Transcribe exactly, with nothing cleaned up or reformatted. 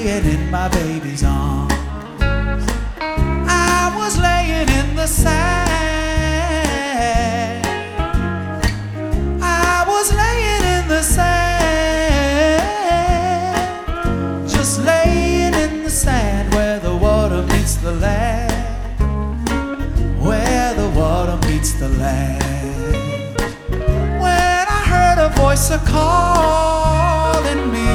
laying in my baby's arms. I was laying in the sand. I was laying in the sand, just laying in the sand where the water meets the land, where the water meets the land. When I heard a voice a call,